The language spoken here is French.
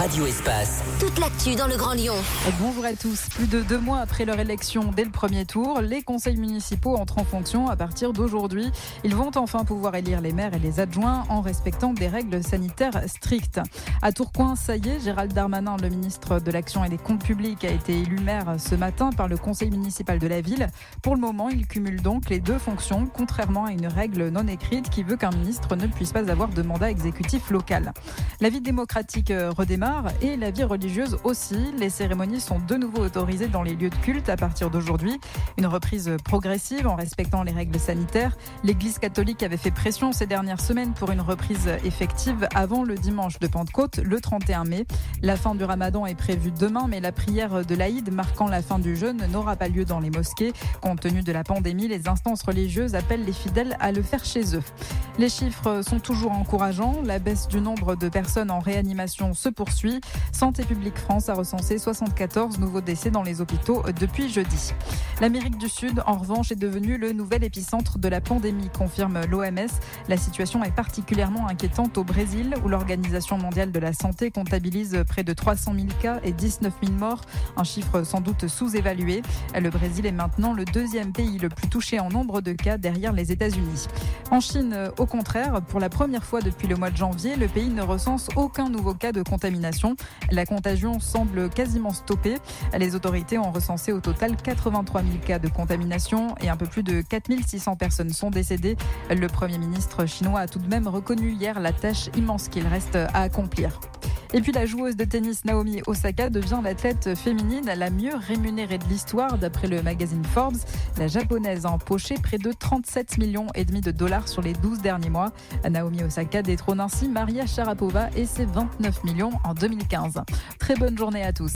Radio Espace. Toute l'actu dans le Grand Lyon. Bonjour à tous. Plus de 2 mois après leur élection dès le premier tour, les conseils municipaux entrent en fonction à partir d'aujourd'hui. Ils vont enfin pouvoir élire les maires et les adjoints en respectant des règles sanitaires strictes. À Tourcoing, ça y est, Gérald Darmanin, le ministre de l'Action et des Comptes Publics, a été élu maire ce matin par le conseil municipal de la ville. Pour le moment, il cumule donc les 2 fonctions, contrairement à une règle non écrite qui veut qu'un ministre ne puisse pas avoir de mandat exécutif local. La vie démocratique redémarre et la vie religieuse aussi. Les cérémonies sont de nouveau autorisées dans les lieux de culte à partir d'aujourd'hui. Une reprise progressive en respectant les règles sanitaires. L'Église catholique avait fait pression ces dernières semaines pour une reprise effective avant le dimanche de Pentecôte, le 31 mai. La fin du Ramadan est prévue demain, mais la prière de l'Aïd marquant la fin du jeûne n'aura pas lieu dans les mosquées. Compte tenu de la pandémie, les instances religieuses appellent les fidèles à le faire chez eux. Les chiffres sont toujours encourageants. La baisse du nombre de personnes en réanimation se poursuit. Santé publique France a recensé 74 nouveaux décès dans les hôpitaux depuis jeudi. L'Amérique du Sud, en revanche, est devenue le nouvel épicentre de la pandémie, confirme l'OMS. La situation est particulièrement inquiétante au Brésil, où l'Organisation mondiale de la santé comptabilise près de 300 000 cas et 19 000 morts, un chiffre sans doute sous-évalué. Le Brésil est maintenant le 2e pays le plus touché en nombre de cas derrière les États-Unis. En Chine, au contraire, pour la première fois depuis le mois de janvier, le pays ne recense aucun nouveau cas de contamination. La contagion semble quasiment stoppée. Les autorités ont recensé au total 83 000 cas de contamination et un peu plus de 4 600 personnes sont décédées. Le Premier ministre chinois a tout de même reconnu hier la tâche immense qu'il reste à accomplir. Et puis la joueuse de tennis Naomi Osaka devient l'athlète féminine la mieux rémunérée de l'histoire d'après le magazine Forbes. La japonaise a empoché près de 37,5 millions de dollars sur les 12 derniers mois. Naomi Osaka détrône ainsi Maria Sharapova et ses 29 millions en 2015. Très bonne journée à tous.